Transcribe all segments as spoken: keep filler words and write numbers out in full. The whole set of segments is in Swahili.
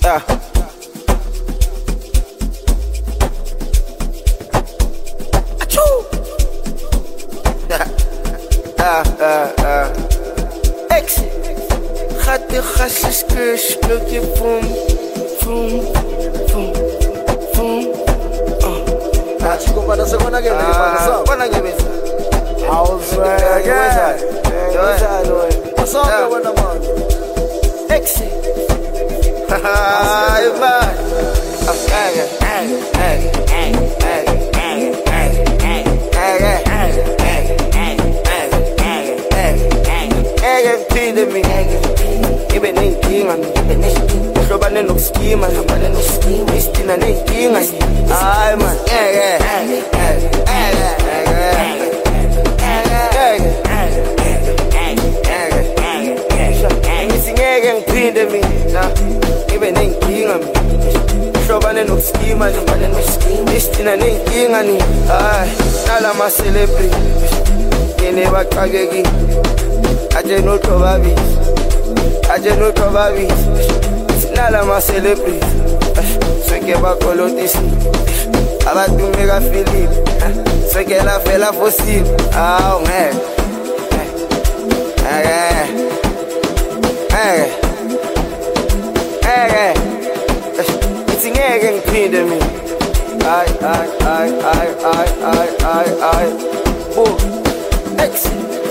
Yeah. Achoo. Ah, ah, ah. Exit. Gaat de gastjes kus, klokje boom, boom, boom, boom. Ah, chico, para se van a que me Ah, van wanna give it? How's that? Yeah. What's that doing? What's up, Yeah. man? Man. Exit. Haha, man. Hey, hey, hey, hey, hey, hey, hey, hey, hey, hey, mpinde mina ngibe nenkinga mina hlobane nokuskima hlobane nokuskima istina nenkinga hayi man ngeke ngithi ngeke ngiphinde mina ngibe nenkinga mina hlobane nokuskima hlobane nokuskima istina nenkinga ni hayi nalama celebrity ngene baqhakekile aje no tobabi aje no tobabi sinala ma celebrity seke bakolotisi abantu mega Philip seke la fela fosil ah man eh eh eh it's ngeke ngiphinde mina ay ay ay ay ay ay ay ay oh ex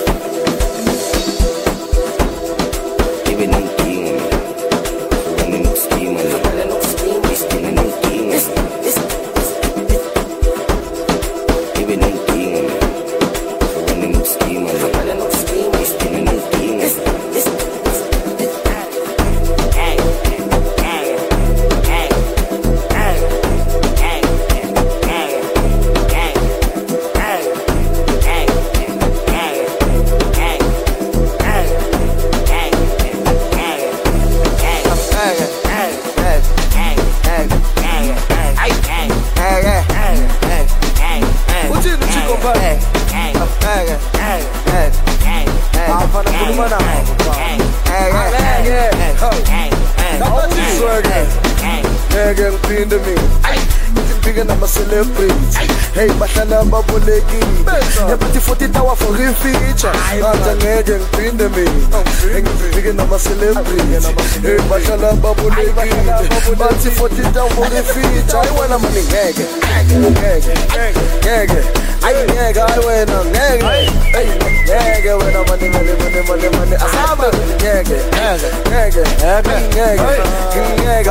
Hey, bahlala babolekile yabathi forty tower for a feature manje ngeke ngiphinde mina ngifike nama celebrity hey bahlala babolekile bathi forty tower for a feature I wanna money ngeke ngeke ngeke ayi ngeke ayi wena ngeke hey ngeke wena money money money money money asaba ngeke ngeke ngeke ngeke ngeke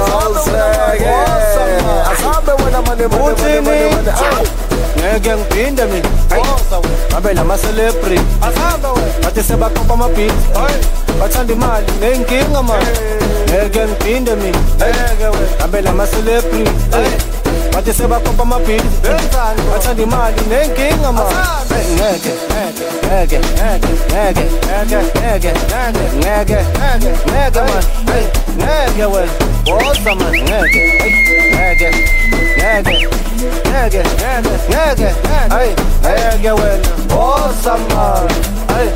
asaba wena money money money money ngeke ngiphinde mina ngabe lama celebrity bathi sebakhopha amabhit bathanda imali nenkinga manje ngeke ngiphinde mina ngabe lama celebrity bathi sebakhopha amabhit bathanda imali nenkinga manje ngeke ngeke ngeke ngeke ngeke ngeke ngeke manje ngeke wena woza manje ngeke ngeke ngeke Ngeke, ngeke, ay, ngeke wena, osama, ay.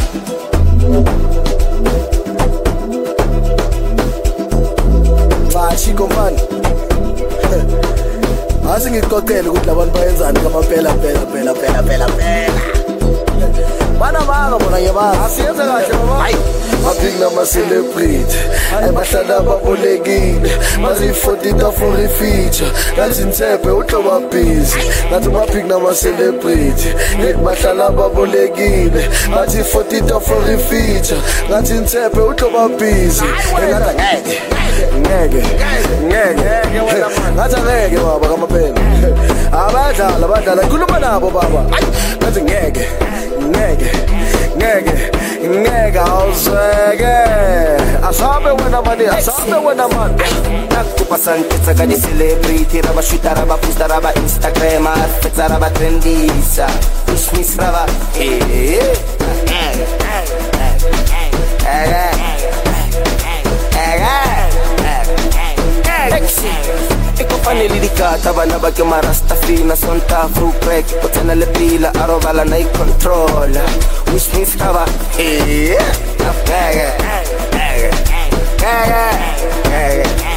Bashi komfana. Asi ngixoxele ukuthi labantu bayenzani ngamaphela phela phela phela phela phela. Bana baba bona ngebazi. Asiyenze kahle baba. Hayi. Baphik nama celebrity ay bahlala babolekile bazi forty ta for a feature ngathi ntsephe uthoba busy ngathi baphik nama celebrity hey bahlala babolekile bathi forty ta for a feature ngathi ntsephe uthoba busy ngathi ngeke ngeke ngeke ngathi ngeke baba kamaphela abadlala abadlala ikhuluma nabo baba ngathi ngeke ngeke ngeke ngeke awuzeke asabe wena mani asabe wena mani nakupasantitsa ka di celebrity raba shoota raba posta raba Instagram arfetsa raba trendisa pushmis raba eh iko fanele dikata bana ba ke marasta fina sonta fruit crack o tsena le pila a robala na i-control which means raba eh